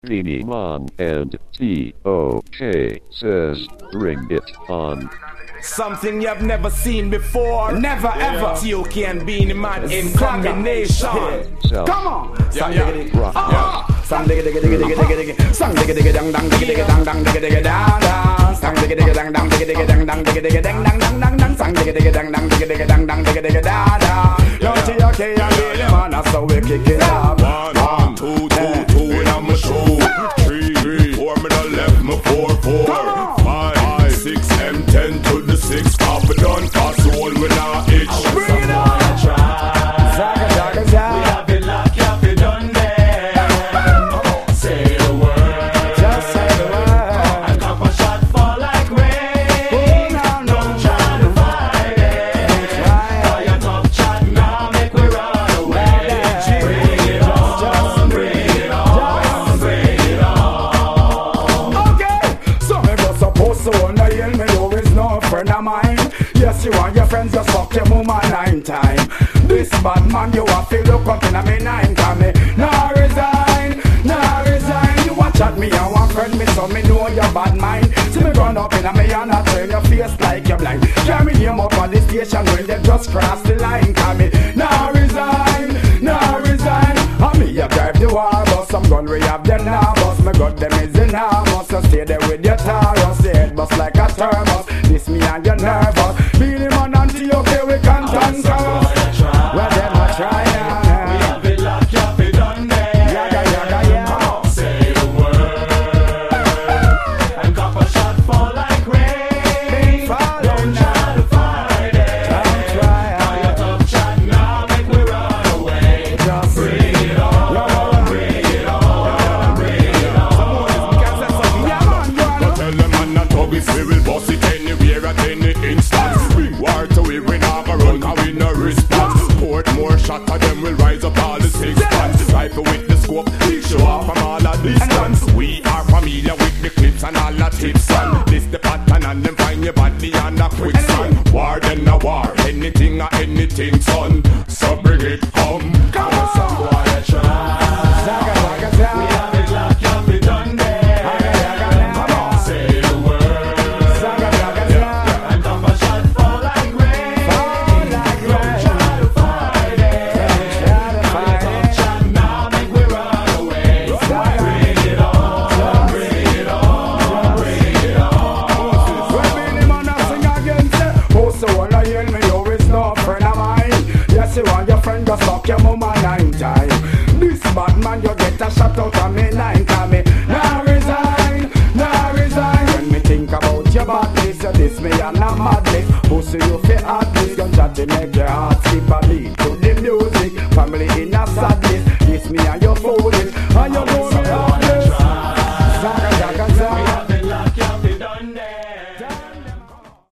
Beanie Man and T.O.K. says, bring it on. Something you've never seen before. Never ever. T.O.K. and Beanie Man in combination. Come on. Sang diggity. Sang diggity diggy diggy diggy diggy. Sang diggity diggy dang dang diggy diggy dang dang diggy diggy dang dang. Sang diggity diggy dang dang diggy diggy dang dang diggy diggy dang dang dang dang dang. Sang diggity diggy dang dang diggy diggy dang dang diggy diggy dang dang. Yo, T.O.K. and Beanie Man, that's how we kick it up. 1, 2, 2 in on my show. 3, 4 me the left, me 4, 4. 5, 6, and 10 to the 6. Pop it on, pass the whole when I itch. Bring it on. Zaga zaga zaga. We have it locked, have it done there. Say the word. Just say the word. And cop a shot fall like rain. Don't try to fight it. All your tough chat now make we run away. Bring it on, bring it on, bring it on. Okay, so me was supposed to wonder, yell me you is no friend of mine. Yes, you and your friends just fuck your mama 9 times. This bad man you have to look up in a me 9 time. Me nah resign, nah resign. You watch at me and one friend me so me know your bad mind. See me run up in a me and I turn your face like you're blind. Carry him up on the station when they just cross the line. Cause me nah resign, nah resign. And me a drive the war bus, some gun we have them now bus. Me got them is in harmless, so stay there with your Taurus. The head bust like a thermos, this me and your nervous. Beanie Man and T.O.K. we can conquer. Well them a try now. We have it locked, have it done there. Yaga yaga yaga. Say the word. And cop a shot fall like rain. Don't try to fight it. All your tough chat now make we run away. Just Bring it on, bring it on, bring it on. yeah man, go on. Tell them man that hug it, we will boss it anywhere at any instance. Bring war to we not go run, cause we no response. Port more shot of them will rise up all the 6 guns. Rifle with the scope, big show off from all a distance. We are familiar with the clips and all the tips and this the pattern and them find your body on a quicksand. War then a war, anything or anything son. So bring it home. Come on. Some boy try. Zaga zaga We zaga. have it locked, have it done there. Come on. Say the word. Zaga zaga zaga. And cop a shot fall like rain. Fall like rain. Try to fight it. Try to fight it. Chat now make we run away. Bring it on, bring it on, bring it on. When Beanie Man a sing again, say, oh, so wanna hear me, you is no friend of mine. Yes, you and your friend just fuck your mama 9 times. This bad man, you get a shot out of me 9 time. Me nah resign, nah resign. When me think about your badness, you diss me and I'm madness. Pussy you fi hot, this gun chat to make your heart skip a beat.